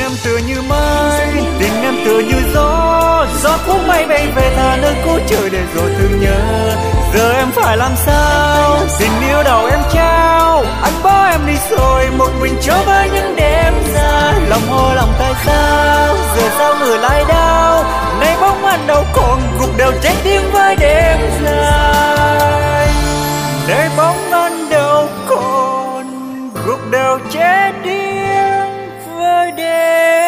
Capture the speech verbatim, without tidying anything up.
em tựa như mây, tình em tựa như gió, gió cuốn mây bay về thà nơi cũ trời để rồi thương nhớ. Giờ em phải làm sao, tình yêu đầu em trao, anh bỏ em đi rồi một mình trở với những đêm dài. Lòng hô lòng tại sao, giờ sao người lại đau, nay bóng anh đâu còn gục đầu chết tiếng với đêm dài. Nay bóng anh đâu còn gục đầu chết tiếng với đêm.